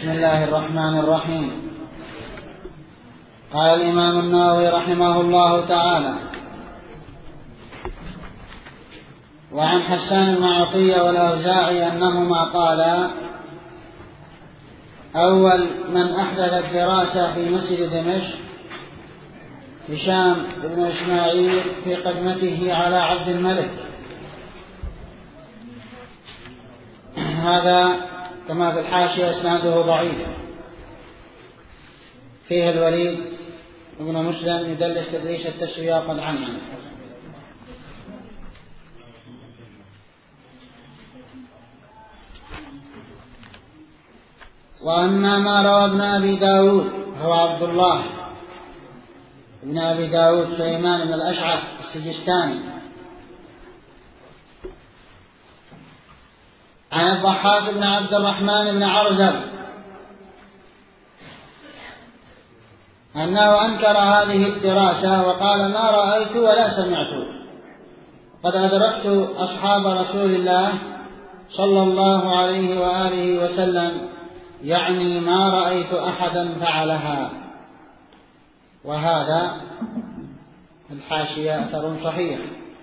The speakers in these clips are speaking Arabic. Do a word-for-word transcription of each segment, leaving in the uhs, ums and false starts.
بسم الله الرحمن الرحيم. قال الإمام النووي رحمه الله تعالى: وعن حسان بن عطية والأوزاعي أنهما قالا: أول من أحدث الدراسة في مسجد دمشق هشام بن إسماعيل في قدمته على عبد الملك. هذا كما في الحاشية إسناده ضعيف، فيه الوليد ابن مسلم يدلس تدريس التسوية قد عنعن. وأما ما روى ابن أبي داود هو عبد الله ابن أبي داود سليمان بن الأشعث السجستاني عن الضحاك بن عبد الرحمن بن عرزب أنه أنكر هذه الدراسة وقال: ما رأيت ولا سمعت، قد أدركت أصحاب رسول الله صلى الله عليه وآله وسلم، يعني ما رأيت أحدا فعلها. وهذا الحاشية أثر صحيح.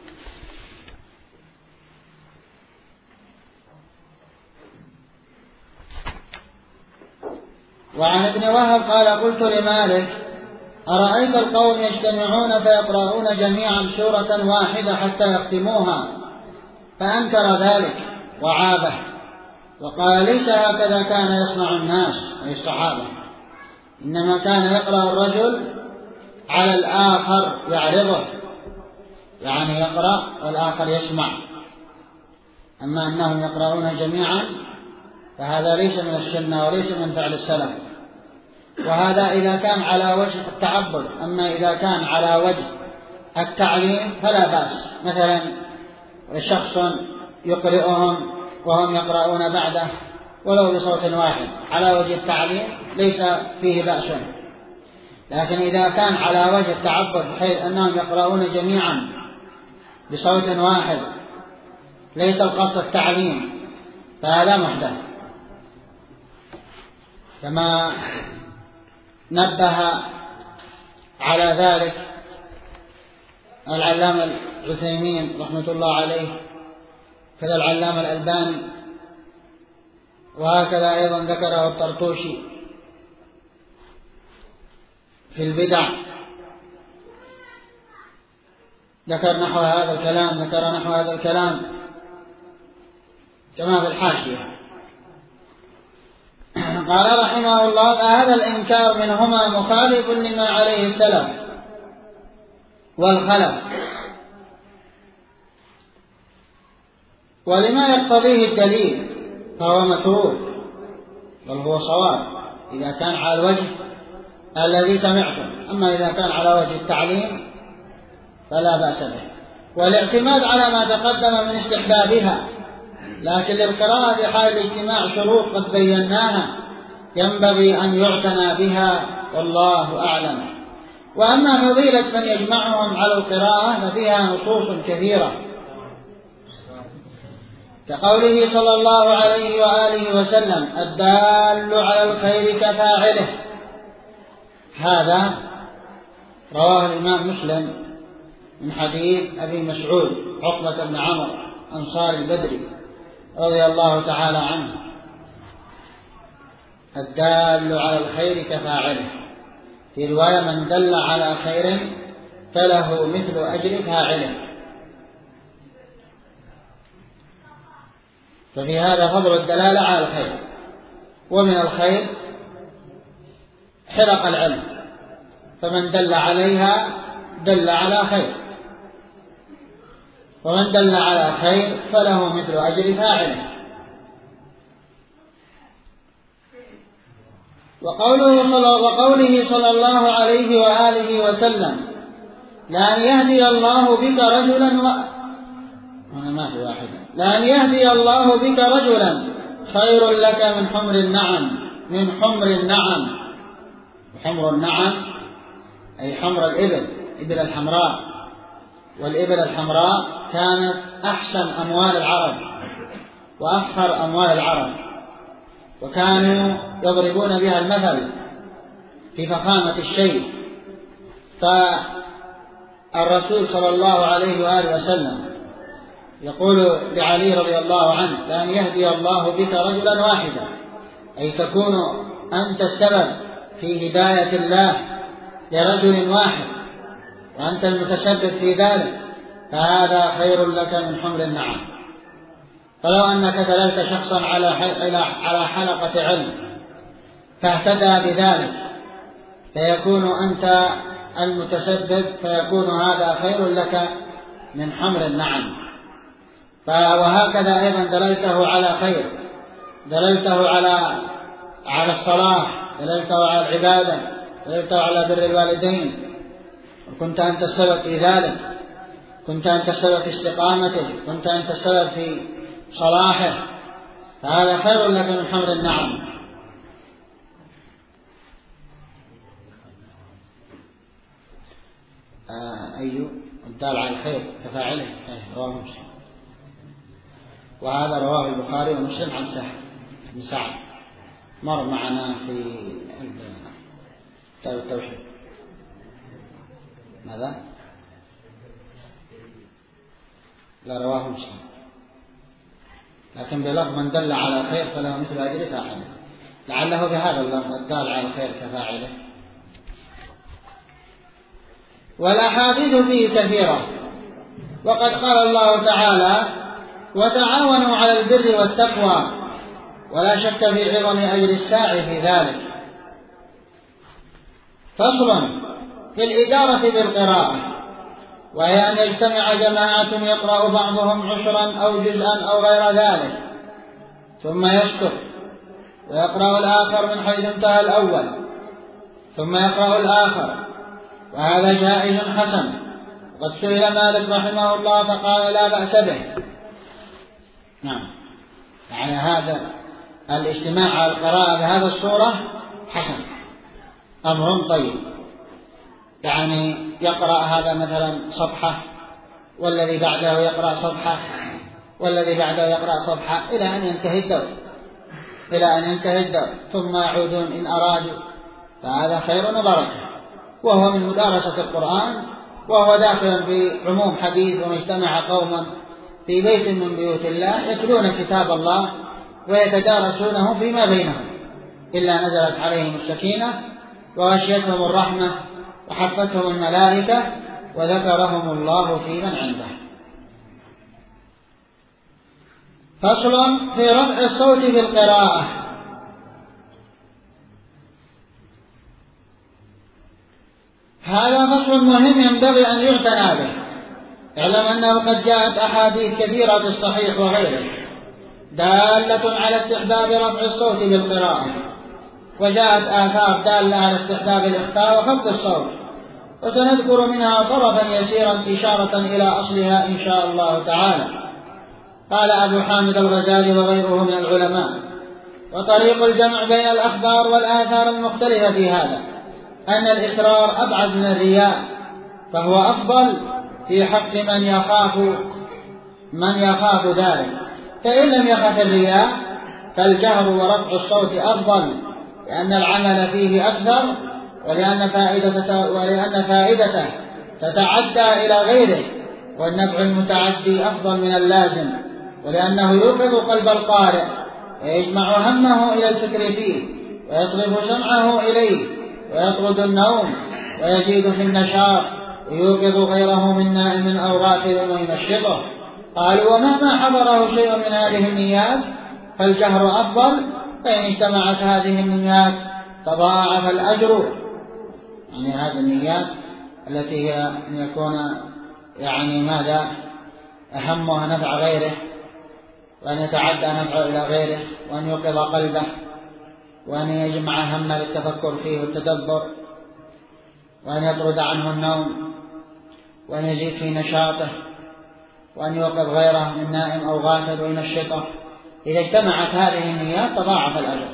وعن ابن وهب قال: قلت لمالك: أرأيت القوم يجتمعون فيقرؤون جميعا سورة واحدة حتى يختموها؟ فأنكر ذلك وعابه وقال: ليس هكذا كان يصنع الناس أي الصحابة، إنما كان يقرأ الرجل على الآخر يعرضه، يعني يقرأ والآخر يسمع. أما أنهم يقرؤون جميعا فهذا ليس من السنة وليس من فعل السلف، وهذا إذا كان على وجه التعبد. أما إذا كان على وجه التعليم فلا بأس، مثلا شخص يقرئهم وهم يقرؤون بعده ولو بصوت واحد على وجه التعليم ليس فيه بأس. لكن إذا كان على وجه التعبد بحيث أنهم يقرؤون جميعا بصوت واحد ليس القصد التعليم فهذا محدث، كما نبه على ذلك العلامة العثيمين رحمة الله عليه، كذا العلامة الألباني، وهكذا أيضا ذكره الطرطوشي في البدع، ذكر نحو هذا الكلام ذكر نحو هذا الكلام كما في الحاشية. قال رحمه الله: هذا الإنكار منهما مخالف لما عليه السلف والخلف، ولما يقتضيه الدليل فهو متروك، بل هو صواب إذا كان على الوجه الذي سمعتم. أما إذا كان على وجه التعليم فلا بأس به، والاعتماد على ما تقدم من استحبابها، لكن للقراءة في حال الاجتماع شروط قد بيناها ينبغي أن يعتنى بها، والله أعلم. وأما فضيلة من يجمعهم على القراءة ففيها نصوص كثيرة، كقوله صلى الله عليه وآله وسلم: الدال على الخير كفاعله. هذا رواه الإمام مسلم من حديث أبي مسعود عقبة بن عمرو أنصار البدري رضي الله تعالى عنه: الدال على الخير كفاعله. في رواية: من دل على خير فله مثل أجر فاعله. ففي هذا فضل الدلالة على الخير. ومن الخير حرق العلم، فمن دل عليها دل على خير، ومن دل على خير فله مثل أجر فاعله. وقوله صلى, وقوله صلى الله عليه وآله وسلم: لأن يهدي الله بك رجلا و... أنا ما في واحدة لأن يهدي الله بك رجلا خير لك من حمر النعم من حمر النعم حمر النعم أي حمر الإبل، إبل الحمراء، والإبل الحمراء كانت أحسن أموال العرب وأفخر أموال العرب، وكانوا يضربون بها المثل في فخامة الشيء. فالرسول صلى الله عليه وآله وسلم يقول لعلي رضي الله عنه: لأن يهدي الله بك رجلا واحدا، أي تكون أنت السبب في هداية الله لرجل واحد وأنت المتسبب في ذلك، فهذا خير لك من حمر النعم. فلو أنك دللت شخصا على حلقة علم فاهتدى بذلك فيكون أنت المتسبب، فيكون هذا خير لك من حمر النعم. وهكذا أيضا دللته على خير، دللته على على الصلاح، دللته على العبادة، دللته على بر الوالدين، وكنت أنت السبب في ذلك، كنت أنت السبب في استقامته، كنت أنت السبب في صلاحه، فهذا خير لك من حمر النعم. آه أيوه الدال على الخير كفاعله رواه مسلم، وهذا رواه البخاري ومسلم عن سهل بن سعد، مر معنا في التوحيد. ماذا؟ لا رواه مسلم، لكن بلفظ من دل على خير فله مثل أجر فاعله، لعله بهذا اللفظ الدال على الخير كفاعله. والأحاديث فيه كثيرة، وقد قال الله تعالى: وتعاونوا على البر والتقوى، ولا شك في عظم أجر الساعي في ذلك. فصل في الإدارة بالقراءة، وهي أن يجتمع جماعة يقرأ بعضهم عشرا أو جزءا أو غير ذلك ثم يسكت ويقرأ الآخر من حيث انتهى الأول ثم يقرأ الآخر، وهذا جائز حسن. قد سئل مالك رحمه الله فقال: لا بأس به. نعم، يعني هذا الاجتماع على القراءة بهذا الصورة حسن، أمر طيب، يعني يقرأ هذا مثلا صفحة والذي بعده يقرأ صفحة والذي بعده يقرأ صفحة إلى أن ينتهي الدور إلى أن ينتهي الدور ثم يعودون إن أرادوا، فهذا خير وبركة، وهو من مدارسة القرآن، وهو داخل في عموم حديث: وما اجتمع قوم في بيت من بيوت الله يتلون كتاب الله ويتدارسونه فيما بينهم إلا نزلت عليهم السكينة وغشيتهم الرحمة وحفتهم الملائكة وذكرهم الله في من عنده. فصل في رفع الصوت بالقراءة. هذا فصل مهم ينبغي أن يعتنى به. اعلم أنه قد جاءت أحاديث كثيرة في الصحيح وغيره دالة على استحباب رفع الصوت بالقراءة، وجاءت آثار دالة على استحباب الإخفاء وخفض الصوت، وسنذكر منها طرفا يسيرا إشارة إلى أصلها إن شاء الله تعالى. قال أبو حامد الغزالي وغيره من العلماء: وطريق الجمع بين الأخبار والآثار المختلفة في هذا أن الإسرار أبعد من الرياء، فهو أفضل في حق من يخاف من يخاف ذلك، فإن لم يخف الرياء فالجهر ورفع الصوت أفضل، لأن العمل فيه أكثر، ولأن فائدته, ولأن فائدته تتعدى إلى غيره، والنفع المتعدي أفضل من اللازم، ولأنه يوقظ قلب القارئ ويجمع همه إلى الفكر فيه ويصرف سمعه إليه ويطرد النوم ويزيد في النشاط ويوقظ غيره من نائم أو غافل وينشطه. قالوا: ومهما حضره شيء من هذه النيات فالجهر أفضل، فإن اجتمعت هذه النيات تضاعف الأجر. يعني هذه النيات التي هي أن يكون يعني ماذا أهمها نفع غيره، وأن يتعدى نفعه إلى غيره، وأن يوقظ قلبه، وأن يجمع هم للتفكر فيه والتدبر، وأن يطرد عنه النوم، وأن يزيد في نشاطه، وأن يوقظ غيره من نائم أو غافل وينشطه. إذا اجتمعت هذه النيات تضاعف الأجر.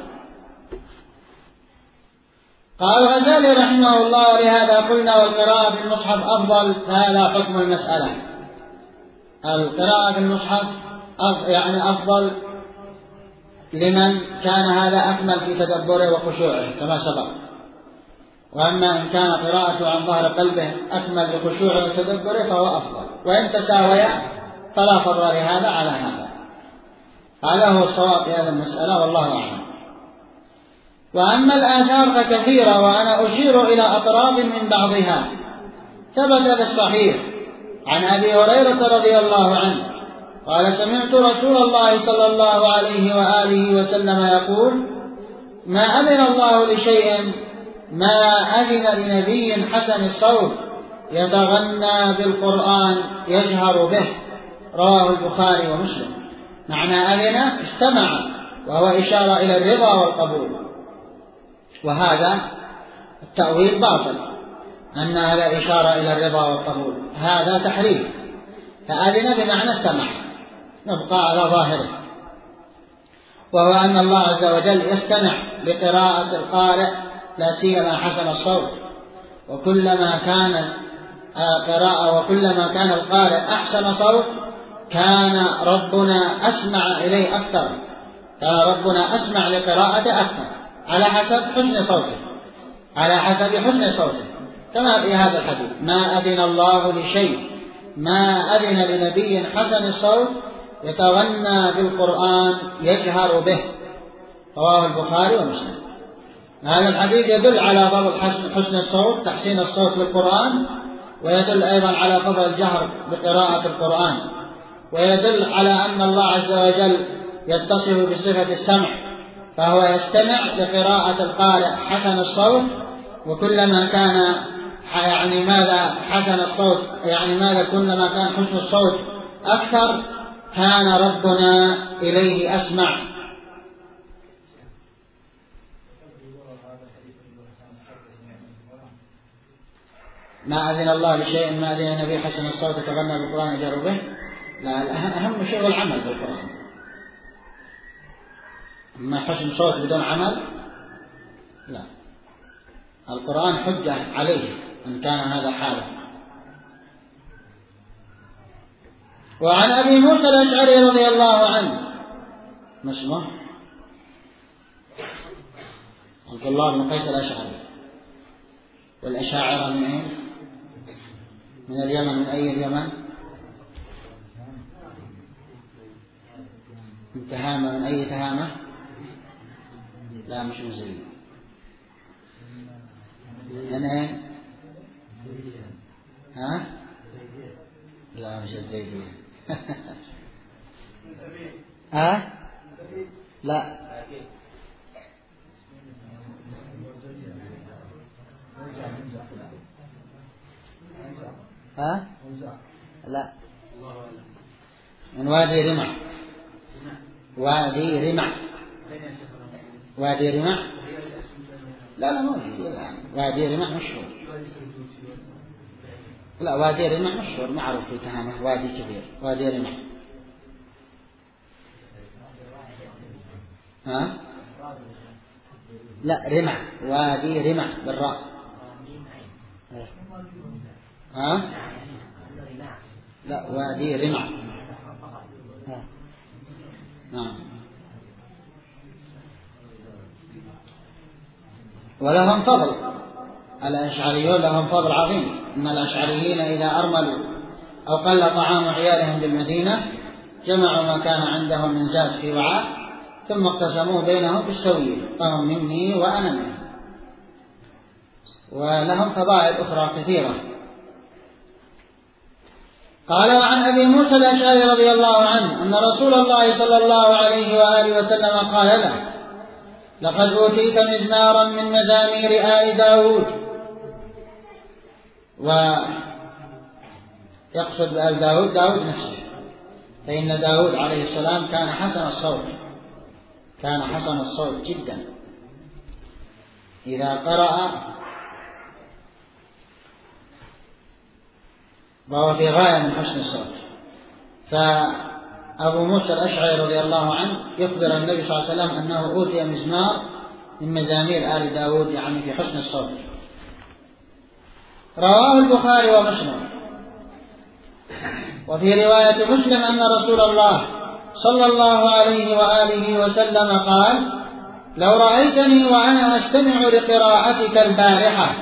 قال الغزالي رحمه الله: ولهذا قلنا والقراءة في المصحف أفضل، فهذا حكم المسألة. القراءة في المصحف يعني أفضل لمن كان هذا أكمل في تدبره وخشوعه كما سبق، وأما إن كان قراءته عن ظهر قلبه أكمل لخشوعه وتدبره فهو أفضل، وإن تساويا فلا فضل لهذا على هذا. هذا هو الصواب في هذه المسألة والله أعلم. وأما الآثار فكثيرة، وأنا أشير إلى أطراف من بعضها. ثبت بالصحيح عن أبي هريرة رضي الله عنه قال: سمعت رسول الله صلى الله عليه وآله وسلم يقول: ما أذن الله لشيء ما أذن لنبي حسن الصوت يتغنى بالقرآن يجهر به. رواه البخاري ومسلم. معنى أذن استمع، وهو إشارة إلى الرضا والقبول، وهذا التأويل باطل، أن هذا إشارة إلى الرضا والقبول، هذا تحريف. فأذن بمعنى استمع، نبقى على ظاهره، وهو أن الله عز وجل يستمع لقراءة القارئ لا سيما حسن الصوت، وكلما كان قراءة وكلما كان القارئ أحسن صوت كان ربنا أسمع إليه أكثر، كان ربنا أسمع لقراءته أكثر على حسب حسن صوته، على حسب حسن صوته، كما في هذا الحديث: ما أذن الله لشيء ما أذن لنبي حسن الصوت يتغنى بالقرآن يجهر به. رواه البخاري ومسلم. هذا الحديث يدل على فضل حسن الصوت، تحسين الصوت للقرآن، ويدل أيضا على فضل الجهر بقراءة القرآن، ويدل على أن الله عز وجل يتصف بصفة السمع، فهو يستمع لقراءة القارئ حسن الصوت، وكلما كان يعني ماذا حسن الصوت يعني ماذا كلما كان حسن الصوت أكثر كان ربنا إليه أسمع. ما أذن الله لشيء ما أذن النبي حسن الصوت يتغنى بالقرآن يجهر به. لا، أهم شيء هو العمل بالقرآن. أما حسن صوت بدون عمل لا، القرآن حجة عليه إن كان هذا حاله. وعن أبي موسى الأشعري رضي الله عنه، ما اسمه؟ عبد الله بن قيس الأشعري. والأشاعرة من أين؟ من اليمن. من أي اليمن؟ من تهامة. من أي تهامة؟ لا مش من زيد. من أين؟ ها؟ لا مش الزيدية. ها؟ لا ها؟ لا، من وادي رمح. وادي رمح. وادي رمح. لا لا موجود. وادي رمح مشهور. لا، وادي رمح مشهور معروف في تهامة، وادي كبير، وادي رمح. ها؟ لا، رمح، وادي رمح بالراء. ها؟ لا، وادي رمح. نعم. ولهم فضل، الأشعريون لهم فضل عظيم. إن الأشعريين إذا أرملوا أو قل طعام عيالهم بالمدينة جمعوا ما كان عندهم من زاد في وعاء ثم اقتسموه بينهم بالسوية، فهم مني وأنا منهم. ولهم فضائل أخرى كثيرة. قال: وعن أبي موسى الأشعري رضي الله عنه أن رسول الله صلى الله عليه وآله وسلم قال له: لقد أوتيت مزمارا من مزامير آل داود. ويقصد بآل داود داود نفسه، فإن داود عليه السلام كان حسن الصوت، كان حسن الصوت جدا، إذا قرأ وهو في غاية من حسن الصوت. فأبو موسى الأشعري رضي الله عنه يخبر النبي صلى الله عليه وسلم أنه أوتي مزمار من مزامير آل داود، يعني في حسن الصوت. رواه البخاري ومسلم. وفي رواية مسلم أن رسول الله صلى الله عليه وآله وسلم قال: لو رأيتني وأنا أستمع لقراءتك البارحة،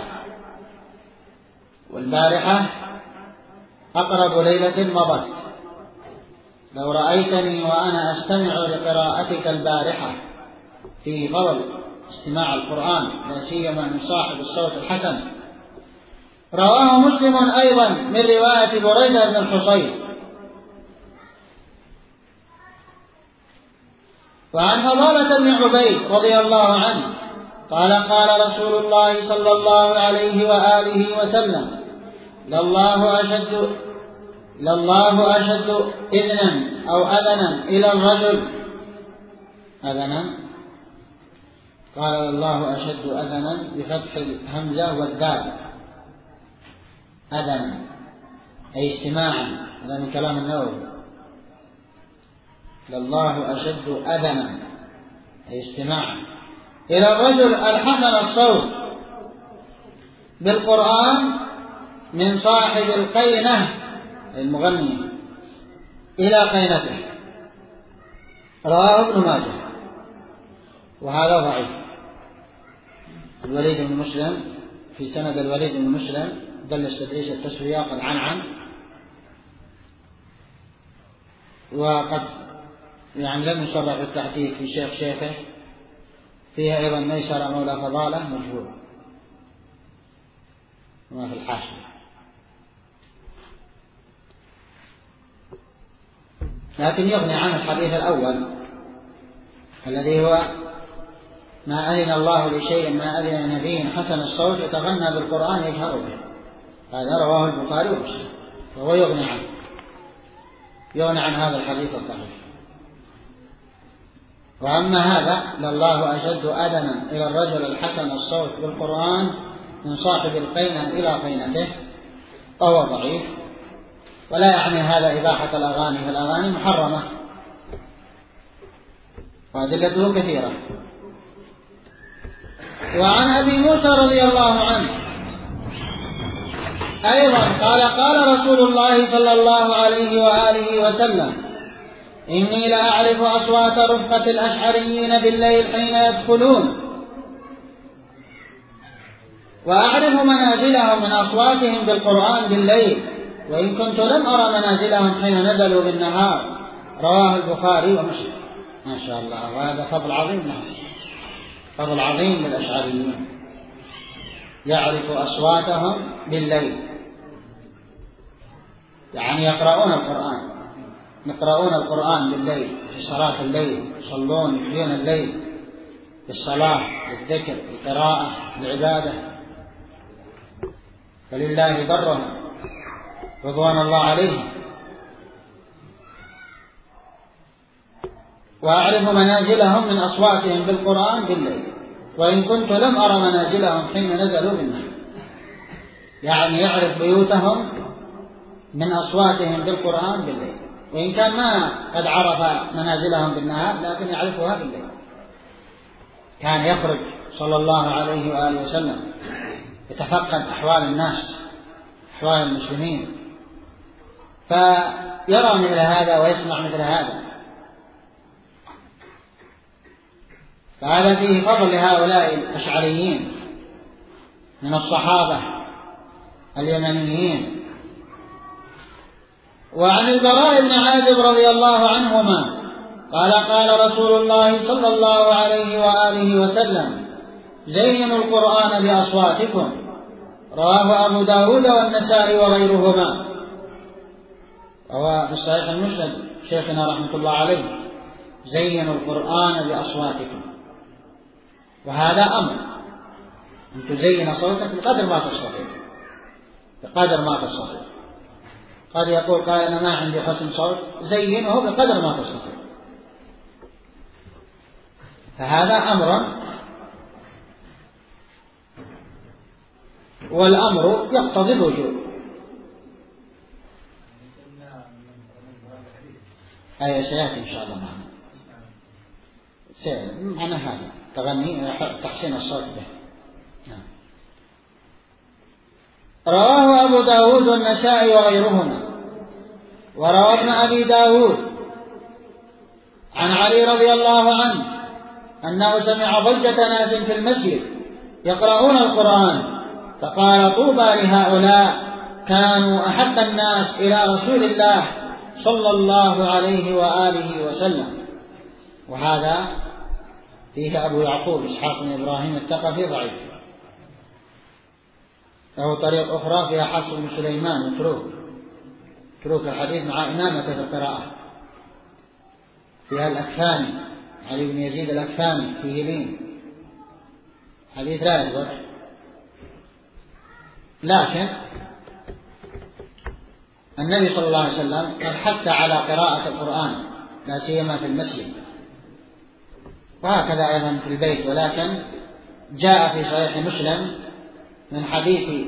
والبارحة أقرب ليلة مضت، لو رأيتني وأنا أستمع لقراءتك البارحة في فضل استماع القرآن لا سيما من صاحب الصوت الحسن. رواه مسلم أيضا من رواية بريدة بن الحصين. وعن فضالة بن عبيد رضي الله عنه قال: قال رسول الله صلى الله عليه وآله وسلم: لله أشد لله أشد إذنا أو أذنا إلى الرجل أذنا قال: الله أشد أذنا بفتح الهمزة والدال، أذنا أي استماعا، هذا من كلام النووي. لله أشد أذنا أي استماعا إلى الرجل الحسن الصوت بالقرآن من صاحب القينة المغنية إلى قينته. رواه ابن ماجه، وهذا ضعيف. الوليد بن مسلم، في سند الوليد بن مسلم دلس تدريس التسوية قد عنعن، وقد يعني لم يصرح بالتحديث في شيخ شيخه. فيها أيضا ميسر مولى فضالة مجهول، وما في الحاشية. لكن يغني عن الحديث الأول الذي هو: ما أذن الله لشيء ما أذن نبي حسن الصوت يتغنى بالقرآن يجهر به. هذا رواه البخاري ومسلم، وهو يغني عنه، يغني عن هذا الحديث الضعيف. وأما هذا: لله أشد أذنا إلى الرجل الحسن الصوت بالقرآن من صاحب القينة إلى قينته، فهو ضعيف، ولا يعني هذا إباحة الأغاني، فالأغاني محرمة وأدلته كثيرة. وعن أبي موسى رضي الله عنه أيضا قال: قال رسول الله صلى الله عليه وآله وسلم: إني لأعرف أصوات رفقة الأشعريين بالليل حين يدخلون، وأعرف منازلهم من أصواتهم بالقرآن بالليل، وإن كنت لم أرى منازلهم حين نزلوا بالنهار. رواه البخاري ومسلم. ما شاء الله، وهذا فضل عظيم له، فضل عظيم للأشعريين، يعرف أصواتهم بالليل، يعني يقرؤون القرآن يقرؤون القرآن بالليل، في صلاة الليل، يصلون يحيون الليل بالصلاة، بالذكر، بالقراءة، بالعبادة، فلله ضرهم رضوان الله عليهم. وأعرف منازلهم من أصواتهم بالقرآن بالليل، وإن كنت لم أرى منازلهم حين نزلوا بالنهار، يعني يعرف بيوتهم من أصواتهم بالقرآن بالليل، وإن كان ما قد عرف منازلهم بالنهار لكن يعرفها بالليل. كان يخرج صلى الله عليه وآله وسلم يتفقد أحوال الناس، أحوال المسلمين، فيرى مثل هذا ويسمع مثل هذا. فهذا فيه فضل لهؤلاء الأشعريين من الصحابة اليمنيين. وعن البراء بن عازب رضي الله عنهما قال: قال رسول الله صلى الله عليه وآله وسلم: زينوا القرآن بأصواتكم. رواه أبو داود والنسائي وغيرهما. رواه في الصحيح المسند شيخنا رحمة الله عليه: زينوا القرآن بأصواتكم. وهذا أمر، أن تزين صوتك بقدر ما تستطيع، بقدر ما تستطيع. قد يقول قال: أنا ما عندي حسن صوت، زينه بقدر ما تستطيع. فهذا أمر، والأمر يقتضي الوجوب. أي سيأتي إن شاء الله معنا معنا هذا تغني تحسين الصوت به. رواه أبو داود والنسائي وغيرهما. وروى ابن أبي داود عن علي رضي الله عنه أنه سمع ضجة ناس في المسجد يقرؤون القرآن فقال طوبى لهؤلاء كانوا أحب الناس إلى رسول الله صلى الله عليه وآله وسلم. وهذا فيه أبو يعقوب إسحاق بن إبراهيم الثقفي ضعيف، له طريق أخرى فيها حفص بن سليمان متروك تروك الحديث مع إمامة في القراءة، فيها الأكفاني علي بن يزيد الأكفاني فيه لين، حديث لا يثبت، لكن النبي صلى الله عليه وسلم قد حث على قراءة القرآن لا سيما في المسجد، وهكذا أيضا في البيت. ولكن جاء في صحيح مسلم من حديث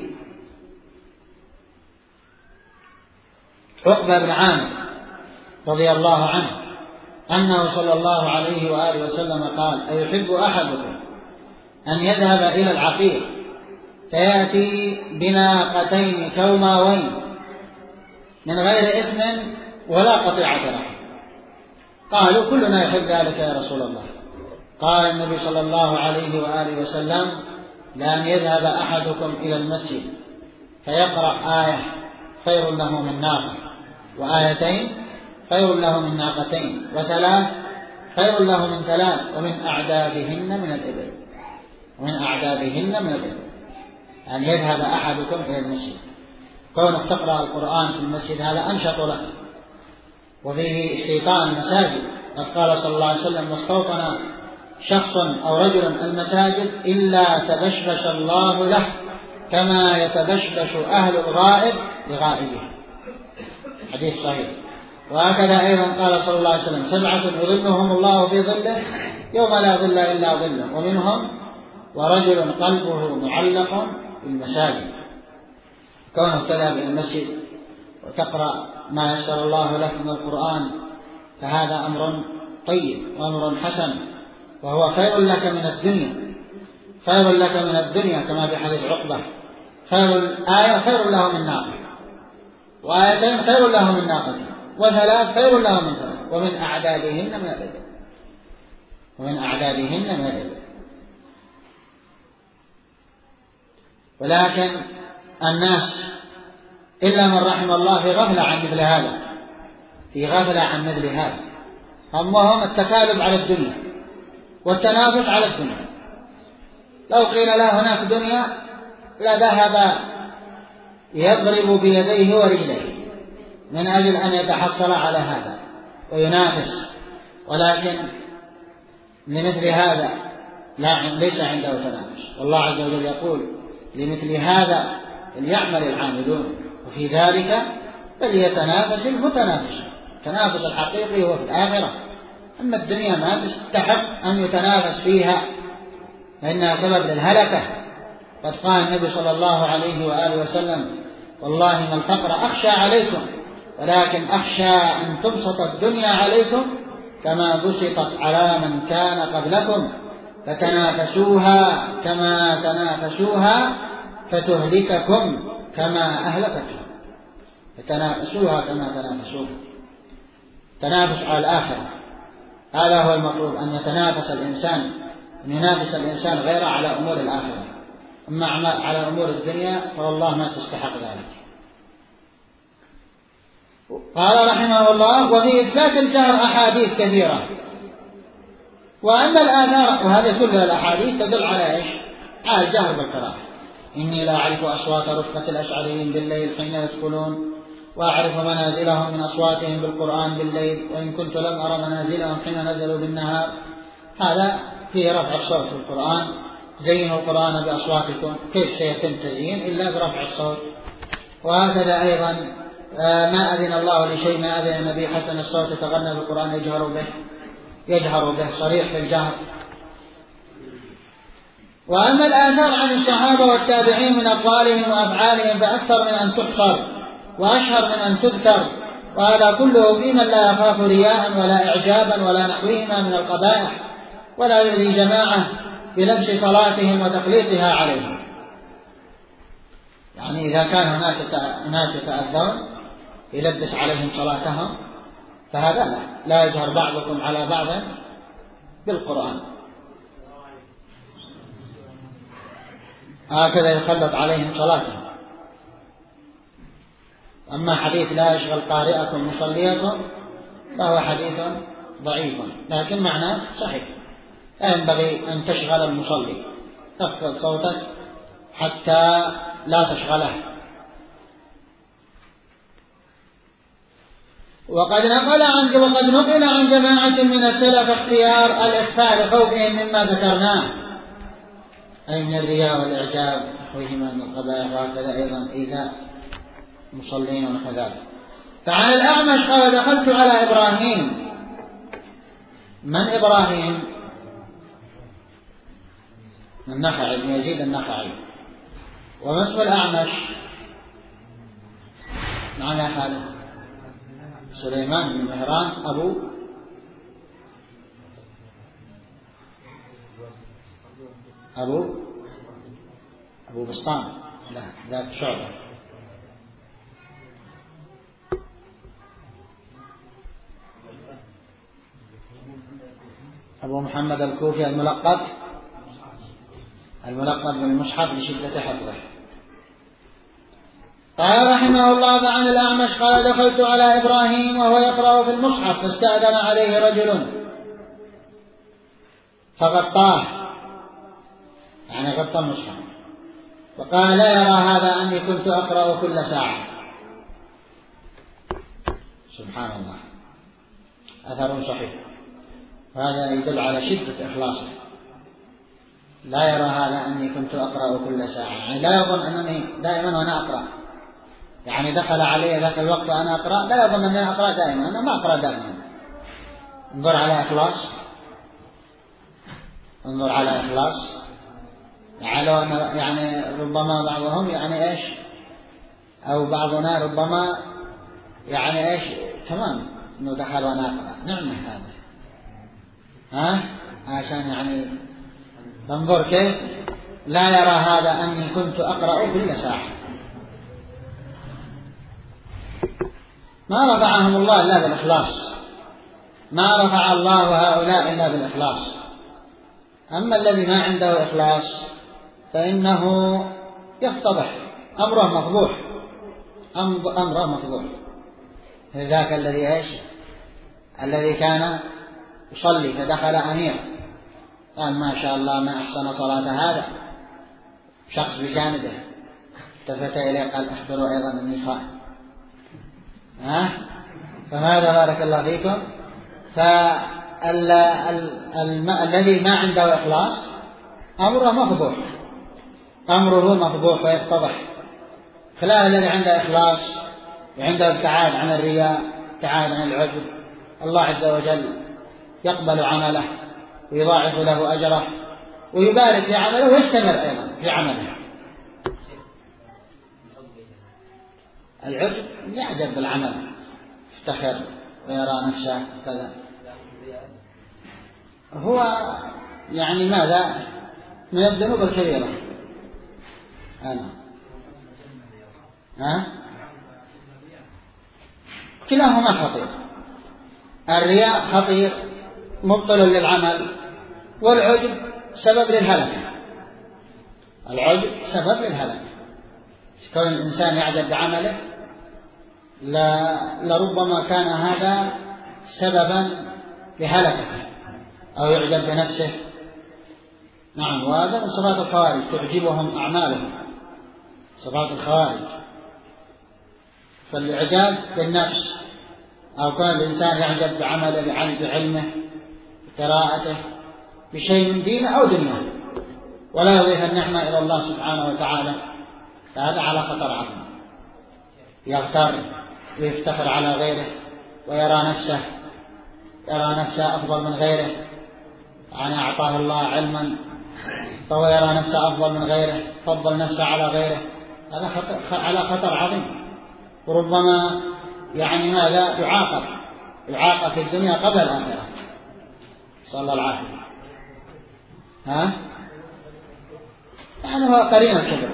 عقبة بن عامر رضي الله عنه أنه صلى الله عليه وآله وسلم قال: أيحب أحدكم أن يذهب إلى العقيق فيأتي بناقتين كوماوين من غير إثم ولا قطيعة رحم؟ قالوا: كلنا يحب ذلك يا رسول الله. قال النبي صلى الله عليه وآله وسلم: لأن يذهب أحدكم إلى المسجد فيقرأ آية خير له من ناقة، وآيتين خير له من ناقتين، وثلاث خير له من ثلاث، ومن أعدادهن من الإبل ومن أعدادهن من الإبل أن يذهب أحدكم إلى المسجد. كونك تقرأ القرآن في المسجد هذا أنشط لك، وفيه استيطان المساجد. قد قال صلى الله عليه وسلم: ما استوطن شخص أو رجل المساجد إلا تبشبش الله له كما يتبشبش أهل الغائب لغائبه، حديث صحيح. وهكذا أيضا قال صلى الله عليه وسلم: سبعة يظلهم الله في ظله يوم لا ظل إلا ظله، ومنهم ورجل قلبه معلق بالمساجد. كونك تذهب إلى المسجد وتقرأ ما يسر الله لك من القرآن فهذا أمر طيب وأمر حسن، وهو خير لك من الدنيا خير لك من الدنيا كما في حديث عقبة: خير الآية خير له من ناقة، وآيتين خير له من ناقة، وثلاث خير له من ثلاث، ومن أعدادهن من الإبل ومن أعدادهن من الإبل. ولكن الناس إلا من رحم الله في غفلة عن مثل هذا في غفلة عن مثل هذا همهم التكالب على الدنيا والتنافس على الدنيا. لو قيل له هناك دنيا لذهب يضرب بيديه ورجليه من أجل أن يتحصل على هذا وينافس، ولكن لمثل هذا لا ليس عنده تنافس. والله عز وجل يقول: لمثل هذا فليعمل العاملون وفي ذلك فليتنافس المتنافسون. التنافس الحقيقي هو في الآخرة، أما الدنيا ما تستحق أن يتنافس فيها فإنها سبب للهلكة. قد قال النبي صلى الله عليه وآله وسلم: والله ما الفقر أخشى عليكم ولكن أخشى أن تبسط الدنيا عليكم كما بسطت على من كان قبلكم فتنافسوها كما تنافسوها فتهلككم كما أهلكتهم. فتنافسوها كما تنافسوها، تنافس على الآخرة، هذا هو المطلوب، أن يتنافس الإنسان أن ينافس الإنسان غير على أمور الآخرة. أما على أمور الدنيا فوالله ما تستحق ذلك. قال رحمه الله: وفي إثبات الجهر أحاديث كثيرة، وأما الآثار، وهذه كلها الأحاديث تدل على إيش؟ على الجهر بالقراءة. إني لا أعرف أصوات رفقة الأشعريين بالليل حين يدخلون، وأعرف منازلهم من أصواتهم بالقرآن بالليل، وإن كنت لم أرى منازلهم حين نزلوا بالنهار. هذا فيه رفع الصوت في القرآن: زينوا القرآن بأصواتكم. كيف سيتم تزيين إلا برفع الصوت؟ وهكذا أيضا ما أذن الله لشيء ما أذن النبي حسن الصوت يتغنى بالقرآن يجهر به يجهر به صريح في الجهر. وأما الآثار عن الصحابة والتابعين من أقوالهم وأفعالهم فأكثر من أن تحصر وأشهر من أن تذكر، وهذا كله في من لا يخاف رياء ولا إعجابا ولا نحوهما من القبائح، ولا يؤذي جماعة بلبس صلاتهم وتقليدها عليهم. يعني إذا كان هناك ناس يتأذون يلبس عليهم صلاتهم فهذا لا, لا يجهر بعضكم على بعض بالقرآن، هكذا يخلط عليهم صلاتهم. أما حديث لا يشغل قارئكم مصليكم فهو حديث ضعيف، لكن معناه صحيح، لا ينبغي أن تشغل المصلي، تخفض صوتك حتى لا تشغله. وقد نقل عن وقد نقل عن جماعة من السلف اختيار الإخفاء لخوفهم مما ذكرناه، أي من الرياء والإعجاب وهما من القبائح، وهكذا أيضا إيذاء المصلين ونحو ذلك. فعن الأعمش قال دخلت على إبراهيم. من إبراهيم؟ النخعي بن يزيد النخعي. وما اسم الأعمش؟ معنى حاله سليمان بن مهران أبو أبو أبو بسطام، لا ذاك شعبة. أبو محمد الكوفي الملقب الملقب بالمصحف لشدة حفظه. قال رحمه الله عن الأعمش قال دخلت على إبراهيم وهو يقرأ في المصحف فاستأذن عليه رجل فغطاه، يعني غطى المصحف، وقال لا يرى هذا أني كنت أقرأ كل ساعة. سبحان الله، أثر صحيح، وهذا يدل على شدة إخلاصه. لا يرى هذا أني كنت أقرأ كل ساعة، يعني لا يظن أنني دائما وأنا أقرأ، يعني دخل علي ذاك الوقت وأنا أقرأ، لا يظن أني أقرأ دائما، أنا ما أقرأ دائما. انظر على إخلاص، انظر على إخلاص. يعني ربما بعضهم يعني إيش، أو بعضنا ربما يعني إيش تمام إنه دخل وأنا أقرأ، نعمة هذا، ها عشان يعني انظر كيف لا يرى هذا أني كنت أقرأ كل ساعة. ما رفعهم الله إلا بالإخلاص، ما رفع الله هؤلاء إلا بالإخلاص. أما الذي ما عنده إخلاص فإنه يفتضح، أمره مفضوح، أمره مفضوح. ذاك الذي إيش، الذي كان يصلي فدخل أمير قال ما شاء الله ما أحسن صلاة هذا، شخص بجانبه التفت إليه قال أخبروا أيضا أني صائم. ها فماذا بارك الله فيكم؟ فالذي ما عنده إخلاص أمره مفضوح، أمره مفضوح ويتضح، خلاف الذي عنده إخلاص وعنده ابتعاد عن الرياء، ابتعاد عن العجب، الله عز وجل يقبل عمله ويضاعف له أجره ويبارك في عمله ويستمر أيضا في عمله. العجب يعجب بالعمل، يفتخر ويرى نفسه كذا، هو يعني ماذا من الذنوب الكبيرة. أنا ها كلاهما خطير، الرياء خطير مبطل للعمل، والعجب سبب للهلكة، العجب سبب للهلكة. كون الإنسان يعجب بعمله لربما كان هذا سببا لهلكته، أو يعجب بنفسه. نعم، وهذا من صفات الخوارج، تعجبهم أعمالهم، صفات الخوارج. فالإعجاب بالنفس، أو كون الإنسان يعجب بعمله، بعلمه، بقراءته، بشيء من دينه أو دنياه، ولا يضيف النعمة إلى الله سبحانه وتعالى، فهذا على خطر عظيم. يغتر ويفتخر على غيره ويرى نفسه يرى نفسه أفضل من غيره، يعني أعطاه الله علما فهو يرى نفسه أفضل من غيره، فضل نفسه على غيره، هذا خطر على خطر عظيم. وربما يعني ماذا يعاقب يعاقب في الدنيا قبل الآخرة، صلى الله العافية. ها يعني هو قرين الكبر،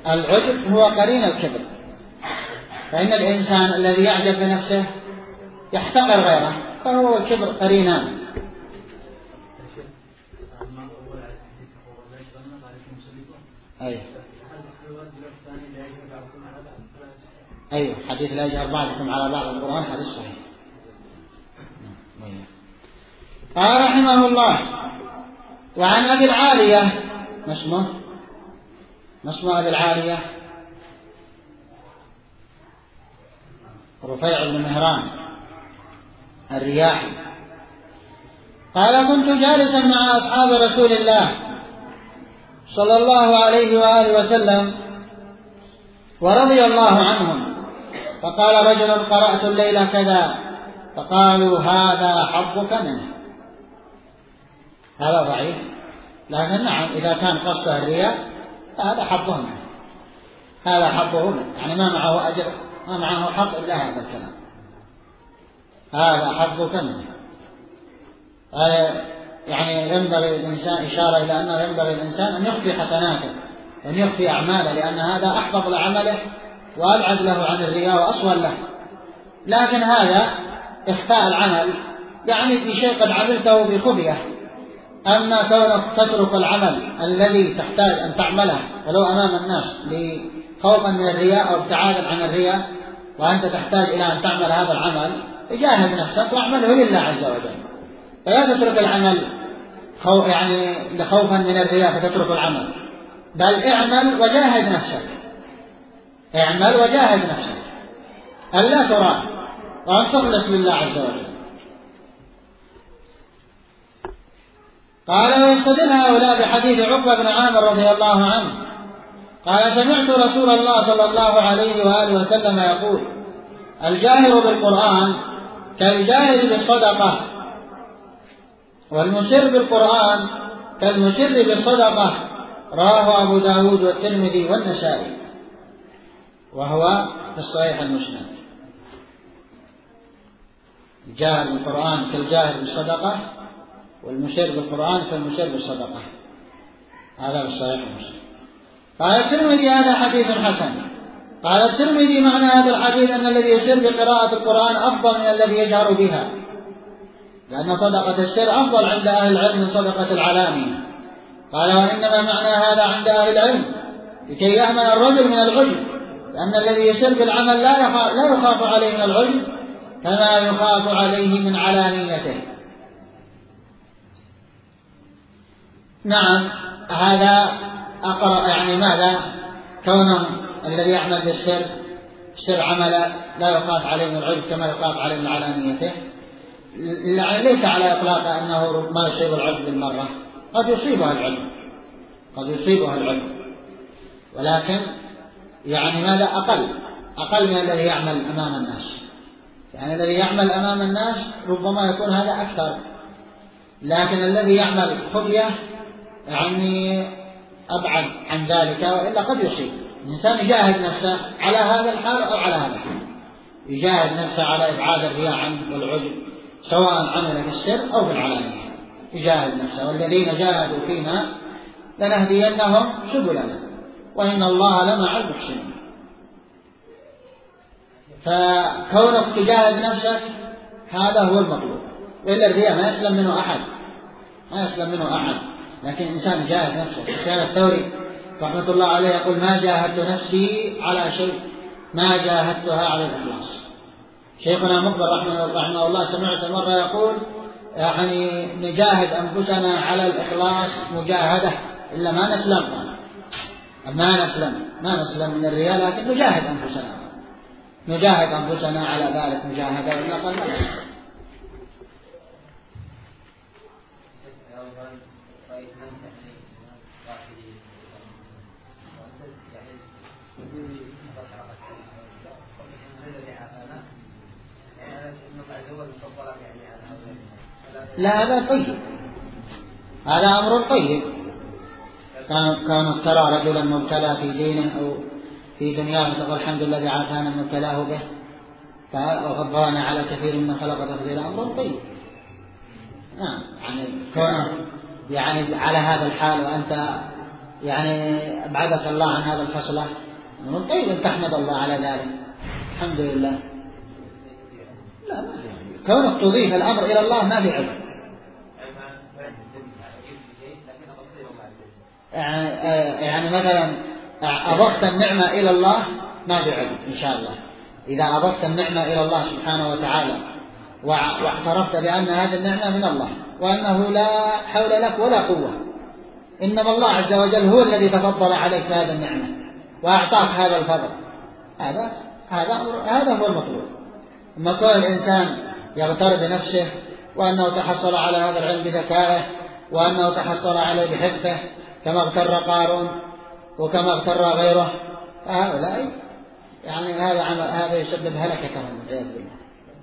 العجب هو قرين الكبر. فإن الإنسان الذي يعجب بنفسه يحتقر غيره، فهو الكبر قرينان. أيوه أيوه حديث لا يجهر بعضكم على بعض القرآن حديث صحيح. قال رحمه الله: وعن أبي العالية، ما اسمه؟ ما اسمه أبي العالية؟ رفيع بن مهران الرياحي قال: كنت جالسا مع أصحاب رسول الله صلى الله عليه وآله وسلم ورضي الله عنهم، فقال رجل: قرأت الليلة كذا، فقالوا: هذا حظك منه. هذا ضعيف، لكن نعم إذا كان قصده الرياء فهذا حظه منه، هذا حظه منه، يعني ما معه أجر، ما معه حق إلا هذا الكلام، هذا حظك منه. يعني ينبغي الإنسان، إشارة إلى أنه ينبغي الإنسان أن يخفي حسناته، أن يخفي أعماله، لأن هذا أحفظ لعمله وأبعد له عن الرياء وأصول له. لكن هذا إخفاء العمل يعني في شيء قد عملته بخفية. أما كونك تترك العمل الذي تحتاج أن تعمله ولو أمام الناس خوفا من الرياء أو ابتعادا عن الرياء، وأنت تحتاج إلى أن تعمل هذا العمل، جاهد نفسك واعمله لله عز وجل. فلا تترك العمل خوف يعني خوفا من الرياء فتترك العمل، بل اعمل وجاهد نفسك، اعمل وجاهد نفسك ألا ترى، وأن تخلص لله عز وجل. قال: ويستدل هؤلاء بحديث عقبة بن عامر رضي الله عنه قال: سمعت رسول الله صلى الله عليه وآله وسلم يقول: الجاهر بالقرآن كالجاهر بالصدقة، والمسر بالقرآن كالمسر بالصدقة. رواه أبو داود والترمذي والنسائي، وهو في الصحيح المسند. الجاهر بالقرآن كالجاهر بالصدقة، والمسر بالقرآن كالمسر بالصدقة، هذا في الصحيح المسند. قال الترمذي: هذا حديث حسن. قال الترمذي: معنى هذا الحديث أن الذي يسر بقراءة القرآن أفضل من الذي يجهر بها، لأن صدقة السر أفضل عند أهل العلم من صدقة العلانية. قال: وإنما معنى هذا عند أهل العلم لكي يأمن الرجل من العجب، لأن الذي يسر بالعمل لا يخاف, لا يخاف عليه من العجب كما يخاف عليه من علانيته. نعم، هذا أقرأ يعني ماذا؟ كونه الذي يعمل بالسر سر عمله لا يخاف عليه من العجب كما يخاف عليه من علانيته، ليس على إطلاق أنه ما يصيب العجب بالمرة، قد يصيبها العجب، قد يصيبها العجب، ولكن يعني ماذا؟ أقل أقل من الذي يعمل أمام الناس. يعني الذي يعمل أمام الناس ربما يكون هذا أكثر، لكن الذي يعمل خفية يعني أبعد عن ذلك، وإلا قد يصيب. الإنسان يجاهد نفسه على هذا الحال أو على هذا الحال، يجاهد نفسه على إبعاد الرياء عنه والعجب، سواء عمل في السر أو في العلانية، يجاهد نفسه. والذين جاهدوا فينا لنهدينهم سبلنا وإن الله لمع المحسنين. فكونك تجاهد نفسك هذا هو المطلوب، وإلا الرياء ما يسلم منه أحد، ما يسلم منه أحد. لكن الإنسان يجاهد نفسه. كان الثوري رحمة الله عليه يقول: ما جاهدت نفسي على شيء ما جاهدتها على الإخلاص. شيخنا مقبل رحمه الله سمعت مرة يقول: يعني نجاهد أنفسنا على الإخلاص مجاهدة إلا ما نسلم، ما نسلم ما نسلم من الرياء، لكن نجاهد أنفسنا نجاهد أنفسنا على ذلك مجاهدة إلا قال ما نسلم. لا، هذا طيب، هذا أمر طيب. كانت ترى رجلا مبتلى في دينه أو في دنياه فتقول: الحمد لله عافانا من ابتلاه به وغضانا على كثير من خلق تفضيلا، أمر طيب. نعم، يعني كونه يعني على هذا الحال وأنت يعني أبعدك الله عن هذا الخصلة، أمر طيب أن تحمد الله على ذلك، الحمد لله. لا، ما في كونك تضيف الأمر إلى الله ما في عذر. يعني مثلا أضفت النعمة إلى الله ما في عذر إن شاء الله. إذا أضفت النعمة إلى الله سبحانه وتعالى واعترفت بأن هذه النعمة من الله وأنه لا حول لك ولا قوة، إنما الله عز وجل هو الذي تفضل عليك بهذه النعمة وأعطاك هذا الفضل، هذا هذا هذا هو المطلوب. أما كون الإنسان يغتر بنفسه وأنه تحصل على هذا العلم بذكائه وأنه تحصل عليه بحكمه كما اغتر قارون وكما اغتر غيره، هؤلاء يعني هذا عمل هذا يسبب هلكتهم والعياذ بالله.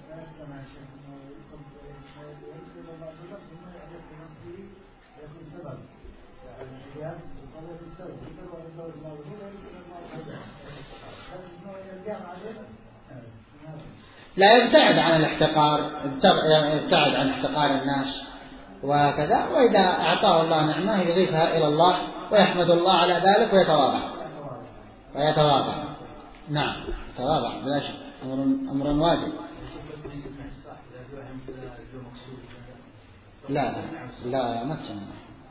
لا يبتعد عن الاحتقار، يبتعد عن احتقار الناس وكذا، وإذا أعطاه الله نعمة يضيفها إلى الله ويحمد الله على ذلك ويتواضع ويتواضع نعم يتواضع بلا شك، أمر أمر واجب. لا لا لا ما تسمع.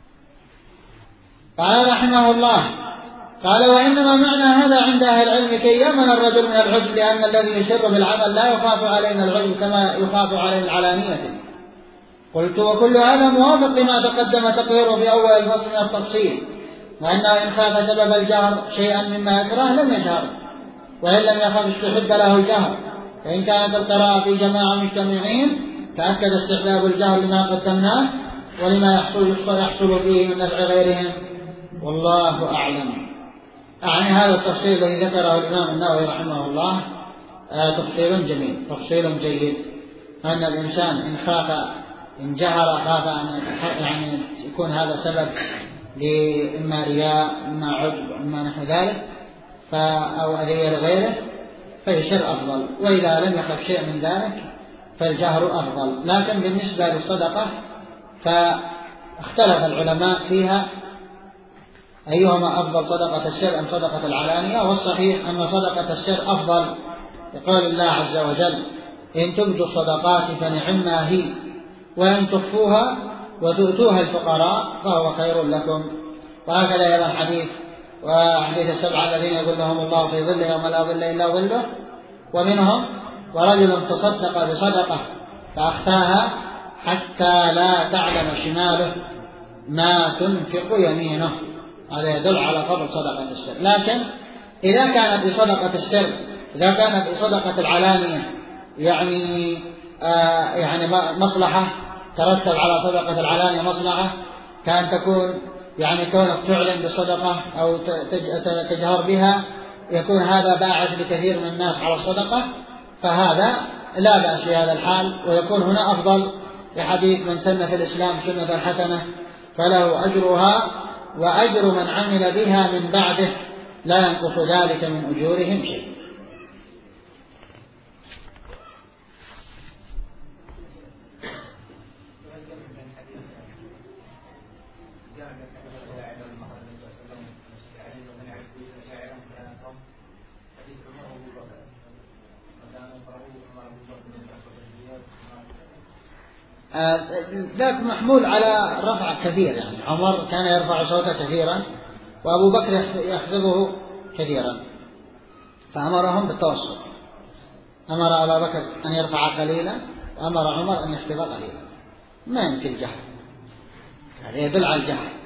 قال رحمه الله قال وإنما معنى هذا عند أهل العلم كي يمن الرجل من العجب، لأن الذي يسر بالعمل لا يخاف عليه من العجب كما يخاف عليه من العلانية. قلت وكل هذا موافق لما تقدم تقريره في أول الفصل من التفصيل، وأنه إن خاف سبب الجهر شيئا مما يكره لم يجهر، وإن لم يخف استحب له الجهر، فإن كانت القراءة في جماعة مجتمعين تأكد استحباب الجهر لما قدمناه ولما يحصل يحصل فيه من نفع غيرهم، والله أعلم. أعني هذا التفصيل الذي ذكره الإمام النووي رحمه الله تفصيل جميل تفصيل جيد، أن الإنسان إن خاف إن جهر خاف أن يعني يكون هذا سبب لإما رياء إما عجب إما نحو ذلك أو أذية لغيره فيشر أفضل، وإذا لم يخف شيء من ذلك فالجهر أفضل. لكن بالنسبة للصدقة فاختلف العلماء فيها أيهما أفضل، صدقة السر أم صدقة العلانية، والصحيح أن صدقة السر أفضل لقول الله عز وجل إن تبدوا الصدقات فنعما هي وإن تخفوها وتؤتوها الفقراء فهو خير لكم. وهكذا أيضا حديث وحديث السبعة الذين يقول لهم الله في ظل يوم لا ظل إلا ظله، ومنهم ورجل تصدق بصدقة فأخفاها حتى لا تعلم شماله ما تنفق يمينه، هذا يدل على فضل صدقة السر. لكن إذا كانت بصدقة السر إذا كانت بصدقة العلانية يعني آه يعني مصلحة ترتب على صدقة العلانية مصلحة، كان تكون يعني كونك تعلن بالصدقة أو تجهر بها يكون هذا باعث لكثير من الناس على الصدقة، فهذا لا بأس في هذا الحال، ويكون هنا أفضل لحديث من سن في الإسلام سنة حسنة فله أجرها وأجر من عمل بها من بعده لا ينقص ذلك من أجورهم شيء. ذاك محمول على رفع كثير، يعني عمر كان يرفع صوته كثيرا وأبو بكر يخفضه كثيرا فأمرهم بالتوسط، أمر أبا بكر أن يرفع قليلا وأمر عمر أن يخفض قليلا، ما يمكن جهر، هذا يدل على الجهر.